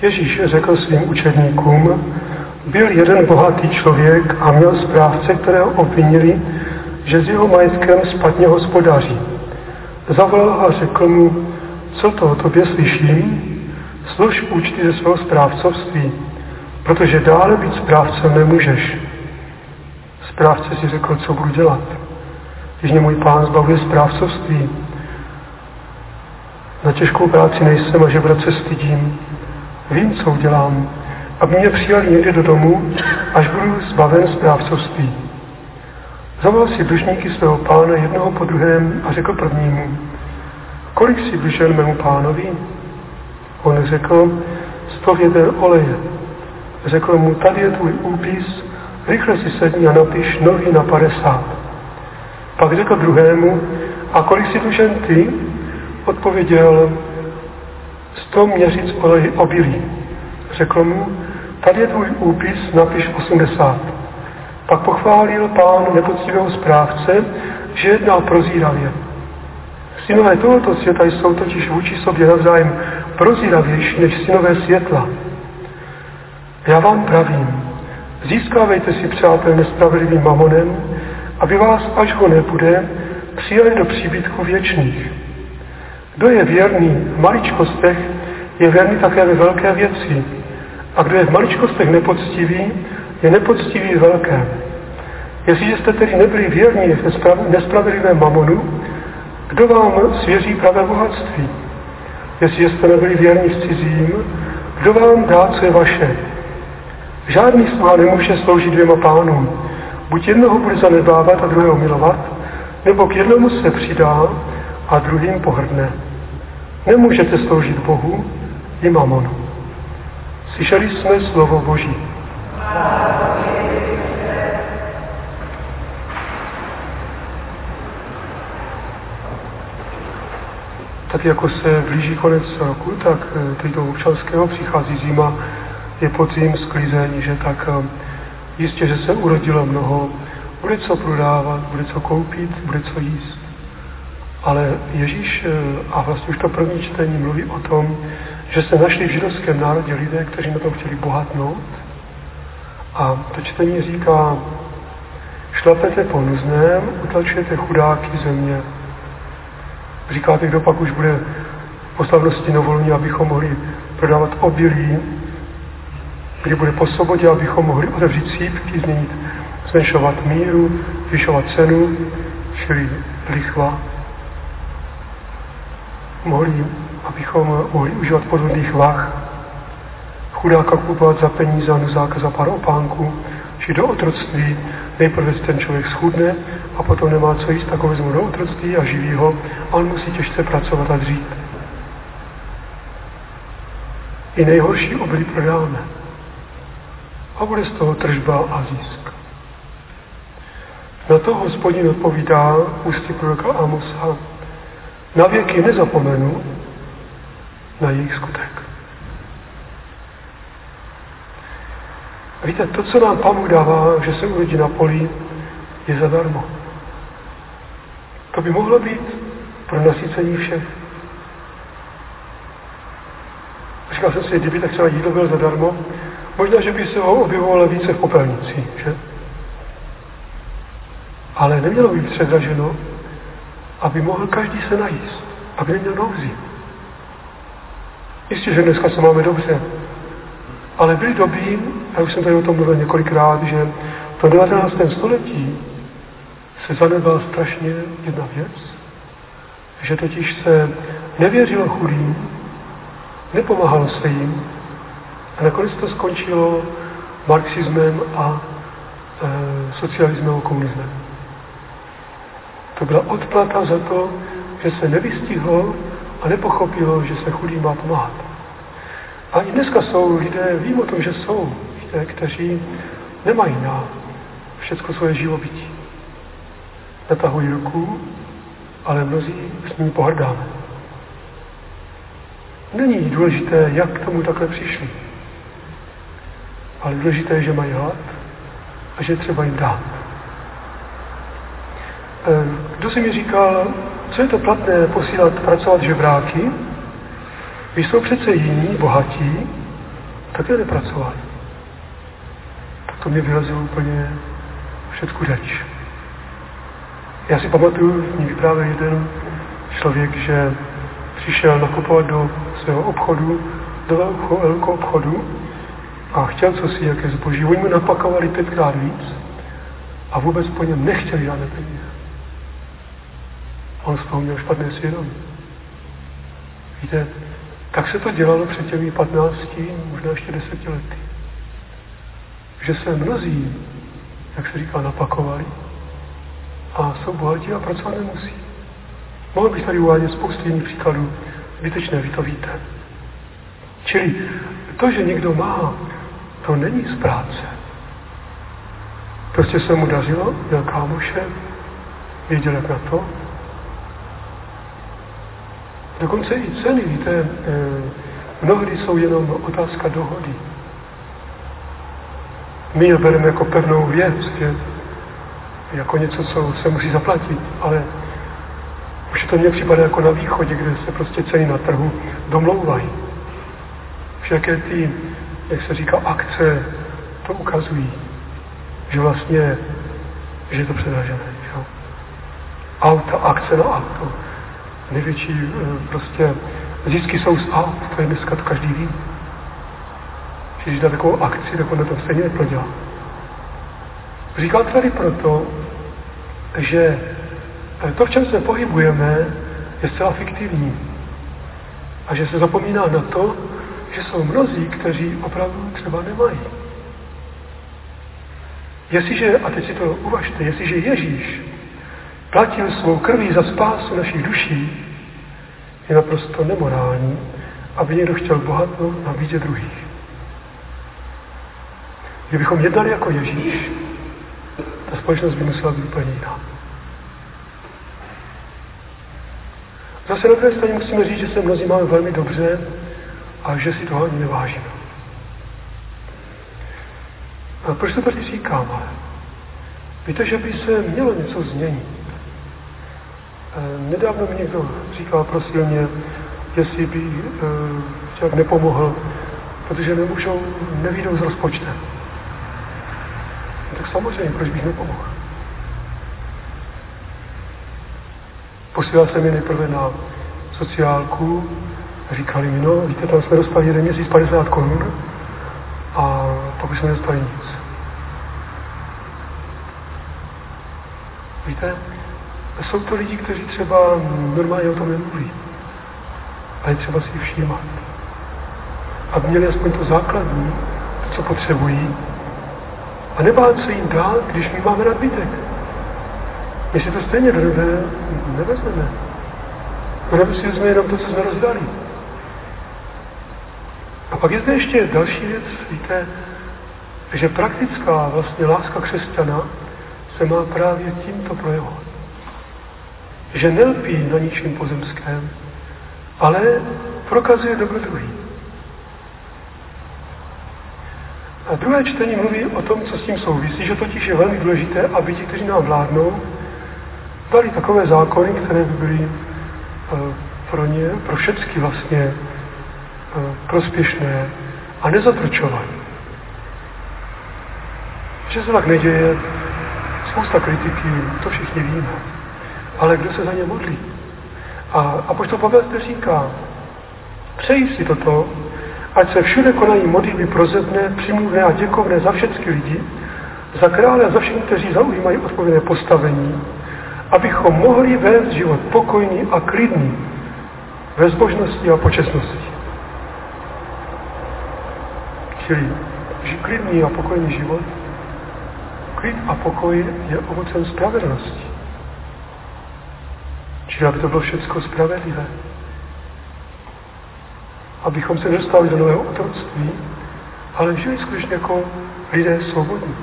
Ježíš řekl svým učedníkům, byl jeden bohatý člověk a měl správce, kterého obvinili, že s jeho majetkem špatně hospodaří. Zavolal a řekl mu, co to o tobě slyším? Slož účty ze svého správcovství, protože dále být správcem nemůžeš. Správce si řekl, co budu dělat, když mě můj pán zbavuje správcovství. Na těžkou práci nejsem a žebrat se stydím. Vím, co udělám, aby mě přijali někde do domu, až budu zbaven správcovství. Zavolal si dlužníky svého pána jednoho po druhém a řekl prvnímu, kolik si dlužen mému pánovi? On řekl, 100 věder oleje. Řekl mu, tady je tvůj úpis, rychle si sedni a napiš nový na 50. Pak řekl druhému, a kolik si dlužen ty? Odpověděl, 100 měřic obilí. Řekl mu, tady je tvůj úpis, napiš 80. Pak pochválil pán nepoctivého správce, že jednal prozíravě. Synové tohoto světa jsou totiž vůči sobě navzájem prozíravější než synové světla. Já vám pravím, získávejte si přátel nespravedlivým mamonem, aby vás, až ho nebude, přijali do příbytku věčných. Kdo je věrný v maličkostech, je věrný také ve velké věci. A kdo je v maličkostech nepoctivý, je nepoctivý v velkém. Jestliže jste tedy nebyli věrní v nespravedlivém mamonu, kdo vám svěří pravé bohatství? Jestliže jste nebyli věrní v cizím, kdo vám dá, co je vaše? Žádný sluha nemůže sloužit dvěma pánům. Buď jednoho bude zanedbávat a druhého milovat, nebo k jednomu se přidá a druhým pohrdne. Nemůžete sloužit Bohu i mamonu. Slyšeli jsme slovo Boží. Tak jako se blíží konec roku, tak teď do občanského přichází zima, je podzim, sklizeň, že tak jistě, že se urodilo mnoho, bude co prodávat, bude co koupit, bude co jíst. Ale Ježíš, a vlastně už to první čtení mluví o tom, že se našli v židovském národě lidé, kteří na tom chtěli bohatnout. A to čtení říká, šlapete po nuzném, utlačujete chudáky země. Říkáte, kdo pak už bude po slavnosti novolní, abychom mohli prodávat obilí, kdy bude po sobotě, abychom mohli otevřít sípky, zmenšovat míru, zvyšovat cenu, čili lichva. Abychom mohli užívat podvodných vah, chudáka kupovat za peníze a nuzáka za pár opánků, či do otroctví. Nejprve ten člověk schudne a potom nemá co jíst, tak ho vezmu do otroctví a živí ho a on musí těžce pracovat a dřít. I nejhorší obilí prodáme. A bude z toho tržba a zisk. Na to Hospodin odpovídá ústy proroka Amosa. Na věky nezapomenu na jejich skutek. Víte, to, co nám Pán Bůh dává, že se urodí na poli, je zadarmo. To by mohlo být pro nasycení všech. Říkal jsem si, kdyby tak třeba jídlo bylo zadarmo, možná, že by se ho objevovalo více v popelnici, že? Ale nemělo by být předraženo, aby mohl každý se najíst, aby neměl nouzi. Jistě, že dneska se máme dobře, ale byly doby, a už jsem tady o tom mluvil několikrát, že v tom 19. století se zanedbala strašně jedna věc, že totiž se nevěřilo chudým, nepomáhalo se jim a nakonec to skončilo marxismem a socialismem a komunismem. To byla odplata za to, že se nevystihlo a nepochopilo, že se chudým má pomáhat. A i dneska jsou lidé, vím o tom, že jsou lidé, kteří nemají na všecko svoje živobytí. Natahují ruku, ale mnozí s nimi pohrdáme. Není důležité, jak k tomu takhle přišli. Ale důležité je, že mají hlad a že třeba jim dát. Kdo si mi říkal, co je to platné posílat pracovat žebráky, když jsou přece jiní, bohatí, také nepracovali. To mě vylezlo úplně všetku řeč. Já si pamatuju, mě vyprávěl jeden člověk, že přišel nakupovat do svého obchodu, do velkého obchodu a chtěl cosi, jaké zboží. Oni mu napakovali 5krát víc a vůbec po něm nechtěli žádné peníze. On z toho měl špatné svědomí. Víte, tak se to dělalo před těmi 15, možná ještě 10 lety. Že se mnozí, jak se říká, napakovali a jsou bohatí a pracovat nemusí. Mohl bych tady uvádět spoustu jiných příkladů, zbytečné, vy to víte. Čili to, že někdo má, to není z práce. Prostě se mu dařilo, měl kámoše, věděl jak na to. Dokonce i ceny, víte, mnohdy jsou jenom otázka dohody. My je bereme jako pevnou věc, jako něco, co se musí zaplatit, ale už to mně připadá jako na východě, kde se prostě ceny na trhu domlouvají. Všechny ty, jak se říká, akce to ukazují, že vlastně, že je to předražené. Že? Auta, akce na auto. Největší prostě zisky jsou z aut, to je dneska to každý ví. Když dá takovou akci, tak on na tom stejně neprodělá. Říkám to tady proto, že to, v čem se pohybujeme, je zcela fiktivní. A že se zapomíná na to, že jsou mnozí, kteří opravdu třeba nemají. Jestliže, a teď si to uvažte, jestliže Ježíš platil svou krví za spásu našich duší, je naprosto nemorální, aby někdo chtěl bohatnout na bídě druhých. Kdybychom jednali jako Ježíš, ta společnost by musela být úplně jiná. Zase na druhé straně musíme říct, že se mnozí máme velmi dobře a že si toho ani nevážíme. A proč to tady říkám? Ale víte, že by se mělo něco změnit. Nedávno mi někdo říkal, prosil mě, jestli by člověk nepomohl, protože nevyjdou s rozpočtem. Tak samozřejmě, proč bych nepomohl? Posílal jsem je nejprve na sociálku a říkali mi, no, víte, tam jsme dostali jeden měsíc 50 korun a pak jsme nedostali nic. Víte, jsou to lidi, kteří třeba normálně o tom nemluví. A je třeba si všímat. Aby měli aspoň to základní, to, co potřebují. A nebát se jim dát, když my máme nadbytek. My si to stejně do nebe nevezmeme. Do nebe si vezme jenom to, co jsme rozdali. A pak je zde ještě další věc, víte, že praktická vlastně láska křesťana se má právě tímto projevovat. Že nelpí na ničím pozemském, ale prokazuje dobro druhý. A druhé čtení mluví o tom, co s tím souvisí, že totiž je velmi důležité, aby ti, kteří nám vládnou, dali takové zákony, které by byly pro ně, pro všechny vlastně prospěšné a nezatrčovat. Že se tak neděje, spousta kritiky, to všichni víme. Ale kdo se za ně modlí? A apoštol Pavel zde říká, přeji si toto, ať se všude konají modlitby prozebné, přimluvné a děkovné za všechny lidi, za krále a za všechny, kteří zaujímají odpovědné postavení, abychom mohli vést život pokojný a klidný ve zbožnosti a počestnosti. Čili klidný a pokojný život, klid a pokoj je ovocem spravedlnosti. Čili aby to bylo všechno spravedlivé. Abychom se nedostali do nového otroctví, ale žili skutečně jako lidé svobodní.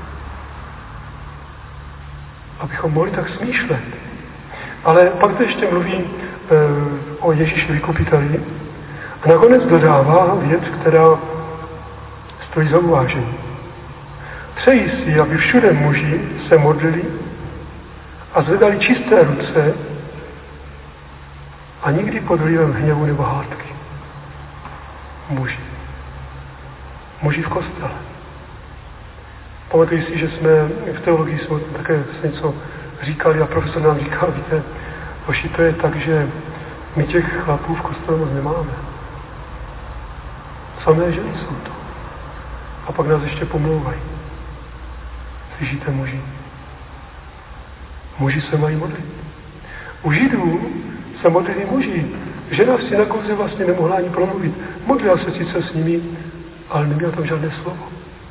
Abychom mohli tak smýšlet. Ale pak to ještě mluví o Ježíši vykupiteli a nakonec dodává věc, která stojí za uvážení. Přeji si, aby všude muži se modlili a zvedali čisté ruce a nikdy pod vlivem hněvu nebo hádky. Muži. muži v kostele. Pamatuji si, že jsme v teologii jsme také něco říkali a profesor nám říkal, víte, hoši, to je tak, že my těch chlapů v kostele moc nemáme. Samé ženy jsou to. A pak nás ještě pomlouvají. Slyšíte, muži? Muži se mají modlit. U Židů se modlili muži. Žena v synagoze vlastně nemohla ani promluvit. Modlila se sice s nimi, ale neměla tam žádné slovo.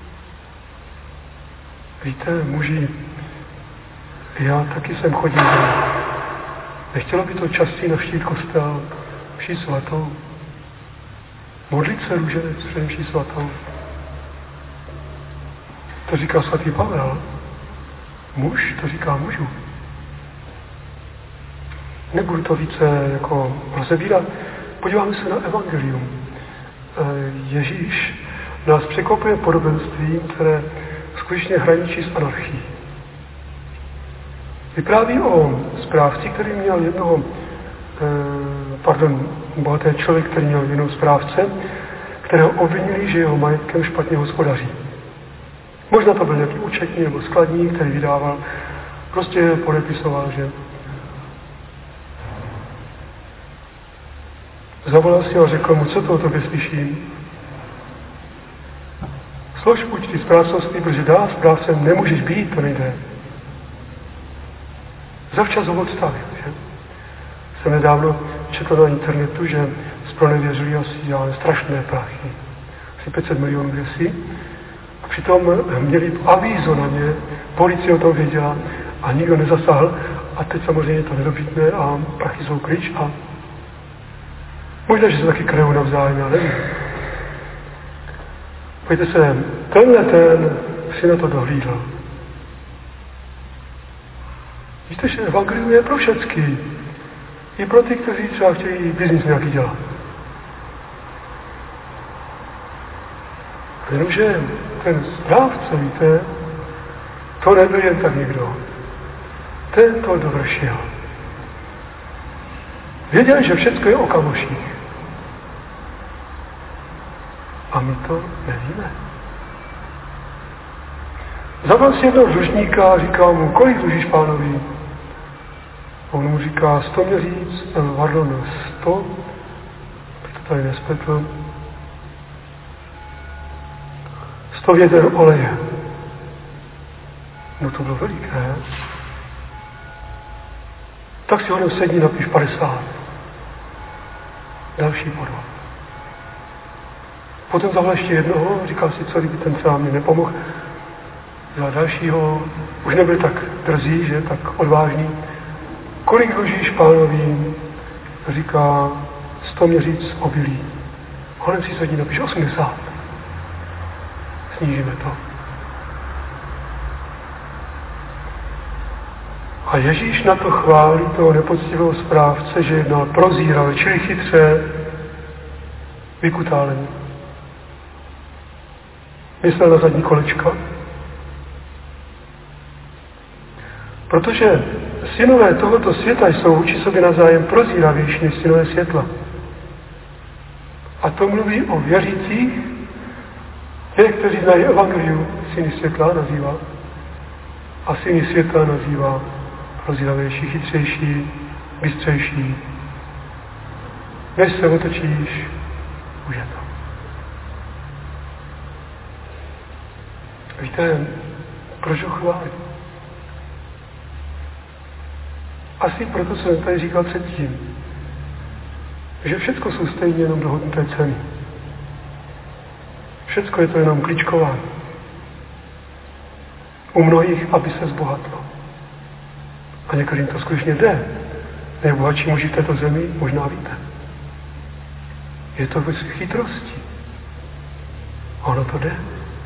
Víte, muži, já taky jsem chodil. Nechtělo by to častěji navštívit kostel, mši svatou. Modlit se růženec před mši svatou. To říká svatý Pavel. Muž to říká mužu. Nebudu to více jako rozebírat. Podíváme se na evangelium. Ježíš nás překvapuje podobenstvím, které skutečně hraničí s anarchií. Vypráví o správci, který měl bohatý člověk, který měl jednoho správce, kterého obvinili, že jeho majetkem špatně hospodaří. Možná to byl nějaký účetní nebo skladník, který vydával, prostě podepisoval, že zavolal si ho a řekl mu, co to o tobě slyším. Slož účty správcovství, protože dál správcem nemůžeš být, to nejde. Zavčas ho odstavil, že? Jsem nedávno četl na internetu, že zpronevěřili asi strašné prachy. Asi 500 milionů kdesi. A přitom měli avízo na ně, policie o tom věděla a nikdo nezasáhl. A teď samozřejmě to nedobytné a prachy jsou pryč a možná, že se taky kryjou navzájem, já nevím. Pojďte se, ten si na to dohlídl. Víte, že evangelium je pro všecky. I pro ty, kteří třeba chtějí biznis nějaký dělat. Jenomže ten správce, víte, to nebyl jen tak někdo. Ten to dovršil. Věděl, že všecko je o kamoších. A my to nevíme. Zavolal si jednoho dlužníka a říkal mu, kolik dlužíš pánovi? On mu říká 100 měsíc, 100, bych to tady nespletl, 100 věder oleje. No to bylo veliké. Tak si ho sedni, napiš 50. Další podvod. Potom zavolal ještě jednoho, říkal si, co kdyby ten třeba mě nepomohl. Za dalšího, už nebyl tak drzý, že, tak odvážný. Kolik dlužíš pánovi? Říká 100 měsíc obilí. Honem si sedí, napiš 80. Snížíme to. A Ježíš na to chválí toho nepoctivého správce, že jednal prozíravě, čili chytře, vykutáleně. Myslel na zadní kolečka. Protože synové tohoto světa jsou vůči sobě navzájem prozíravější než synové světla. A to mluví o věřících, těch, kteří znají evangelium, syny světla nazývá. A syny světla nazývá prozíravější, chytřejší, bystřejší. Než se otočíš, už je to. Víte, proč ho chválí? Asi proto jsem tady říkal předtím, že všecko jsou stejně jenom dohodnuté ceny. Všecko je to jenom kličkování. U mnohých, aby se zbohatlo. A některým to skutečně jde. Nejbohatší muži v této zemi, možná víte. Je to ve chytrosti. Ono to jde.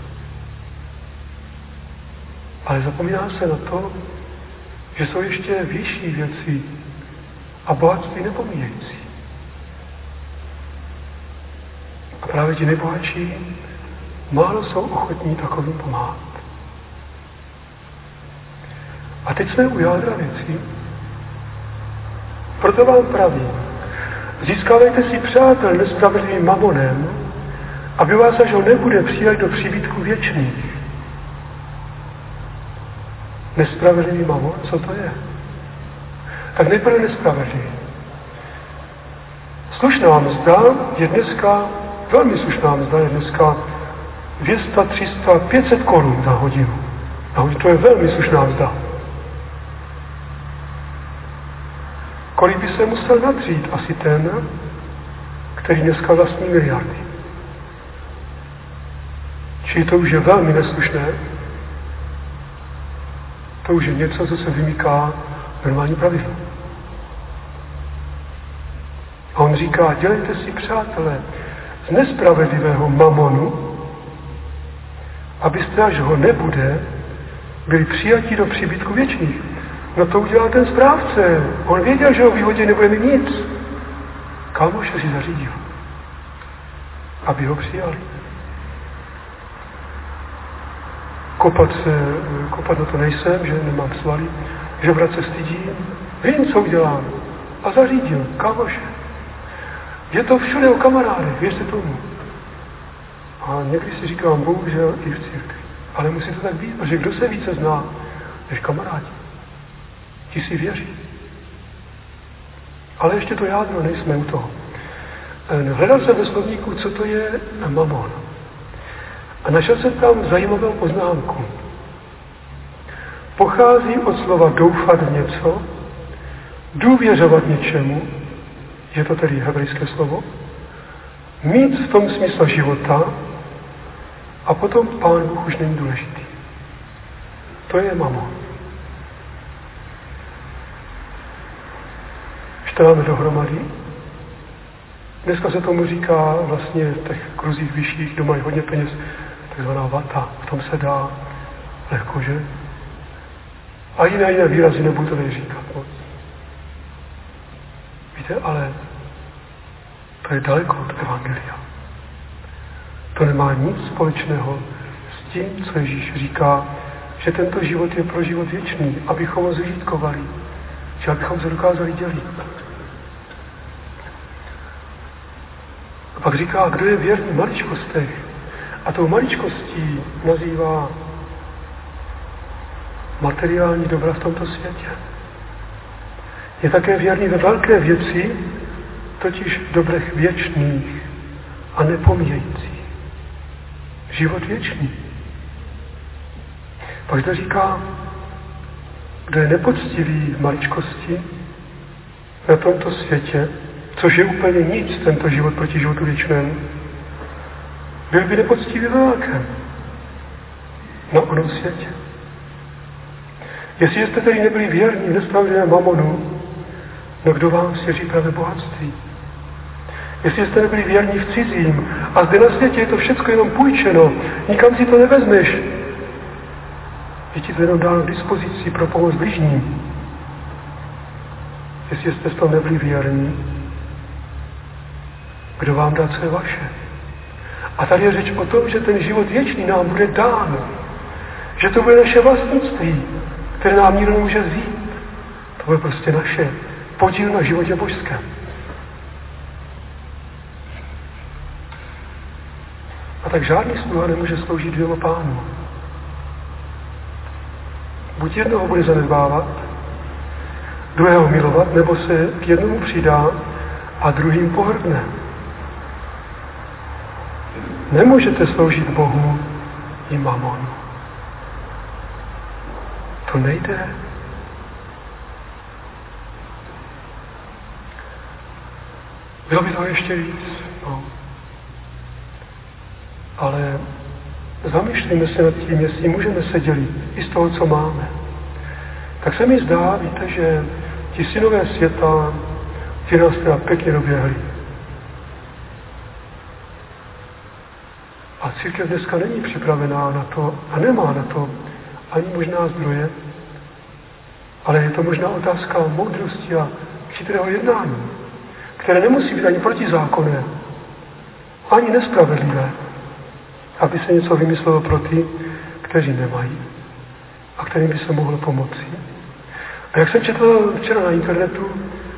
Ale zapomíná se na to, že jsou ještě vyšší věci a bohatství nepomíjející. A právě ti nejbohatší málo jsou ochotní takovým pomáhat. A teď jsme u jádra věcí. Proto vám pravím, získávejte si přátel nespravedlivým mamonem, aby vás, až ho nebude, přijat do příbytku věčných. Nespravedlivý mamon, co to je? Tak nejprve nespravedlivý. Slušná mzda je dneska, velmi slušná mzda je dneska 200, 300, 500 korun za hodinu. To je velmi slušná mzda. Kolik by se musel nadřít asi ten, který dneska vlastní miliardy. Čili to už je velmi neslušné. To už je něco, co se vymyká normální pravidlo. A on říká, dělejte si, přátelé, z nespravedlivého mamonu, abyste, až ho nebude, byli přijatí do příbytku věčných. No to udělal ten správce. On věděl, že ho vyhodí nebude mít nic. Kámoše si zařídil, aby ho přijali. Kopat na to nejsem, že nemám svaly, žebrat se stydím. Vím, co udělám. A zařídil, kámoše. Je to všude o kamarádech, věřte tomu. A někdy si říkám, bohužel i v církvi. Ale musí to tak být, protože kdo se více zná, než kamarádi. Ti si věří. Ale ještě to jádro, nejsme u toho. Hledal jsem ve slovníku, co to je mamon. A našel jsem tam zajímavou poznámku. Pochází od slova doufat v něco, důvěřovat něčemu, je to tedy hebrejské slovo, mít v tom smysl života a potom Pán Bůh už není důležitý. To je mamon. Dáme dohromady. Dneska se tomu říká vlastně v těch kruzích vyšších, kdo mají hodně peněz, takzvaná vata. V tom se dá lehko, že? A jiné výrazy nebudu to říkat moc. Víte, ale to je daleko od evangelia. To nemá nic společného s tím, co Ježíš říká, že tento život je pro život věčný, abychom ho zžitkovali, že abychom se dokázali dělit. A pak říká, kdo je věrný v maličkostech. A tou maličkostí nazývá materiální dobra v tomto světě. Je také věrný ve velké věci, totiž v dobrech věčných a nepomíjejících. Život věčný. Pak zde říká, kdo je nepoctivý v maličkosti na tomto světě, což je úplně nic, tento život proti životu věčnému, byl by nepoctivý ve velkém na onom světě. Jestli jste tedy nebyli věrní v nespravedlivém mamonu, no kdo vám svěří právě bohatství? Jestli jste nebyli věrní v cizím a zde na světě je to všechno jenom půjčeno, nikam si to nevezmeš, je ti to jenom dáno k dispozici pro pomoc bližním. Jestli jste v tom nebyli věrní, kdo vám dá, co je vaše? A tady je řeč o tom, že ten život věčný nám bude dán. Že to bude naše vlastnictví, které nám nikdo nemůže vzít. To bude prostě naše podíl na životě božském. A tak žádný sluha nemůže sloužit dvěma pánům. Buď jednoho bude zanedbávat, druhého milovat, nebo se k jednomu přidá a druhým pohrdne. Nemůžete sloužit Bohu i mamonu. To nejde. Bylo by to ještě víc, no. Ale zamýšlíme se nad tím, jestli můžeme se dělit i z toho, co máme. Tak se mi zdá, víte, že ti synové světa, ti nás teda pěkně doběhli. A církev dneska není připravená na to a nemá na to ani možná zdroje, ale je to možná otázka moudrosti a chytrého jednání, které nemusí být ani protizákonné, ani nespravedlivé, aby se něco vymyslelo pro ty, kteří nemají a kterým by se mohlo pomoci. A jak jsem četl včera na internetu,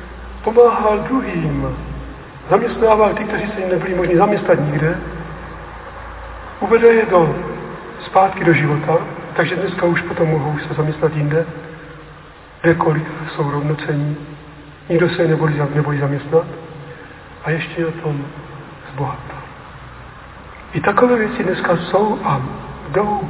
pomáhal druhým, zaměstnával ty, kteří se nebyli možni zaměstnat nikde, uvede je zpátky do života, takže dneska už potom mohou se zaměstnat jinde, kdekoliv jsou rovnocení, nikdo se nebojí zaměstnat a ještě na tom zbohatá. I takové věci dneska jsou a jdou.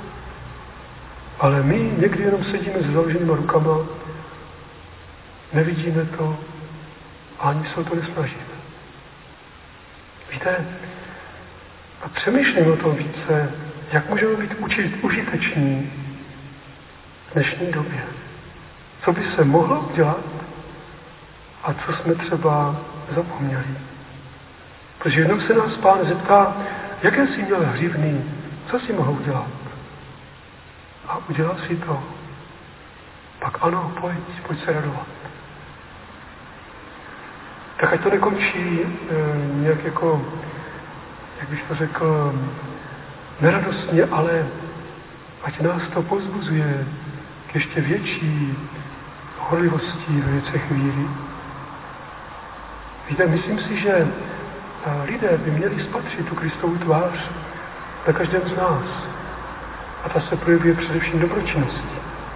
Ale my někdy jenom sedíme s založenýma rukama, nevidíme to a ani se o to nesnažíme. Víte, a přemýšlím o tom více, jak můžeme být užiteční v dnešní době. Co by se mohlo udělat a co jsme třeba zapomněli. Protože jednou se nás Pán zeptá, jaké jsi měl hřivny, co si mohou dělat. A udělal si to. Pak ano, pojď se radovat. Tak ať to nekončí nějak jako, jak bych to řekl, neradostně, ale ať nás to povzbuzuje k ještě větší horlivosti ve věcech víry. Víte, myslím si, že lidé by měli spatřit tu Kristovu tvář na každém z nás. A ta se projevuje především dobročinností.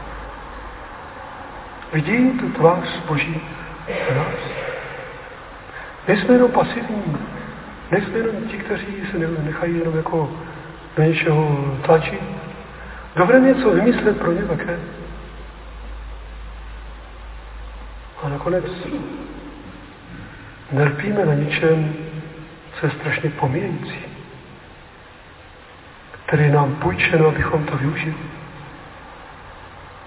Vidí tu tvář Boží v nás. Nejsme jenom pasivní, nejsme jenom ti, kteří se nechají jenom jako do něčeho tlačit. Dovedeme něco vymyslet pro ně také. A nakonec nelpíme na něčem, co je strašně pomíjející, který je nám půjčeno, abychom to využili.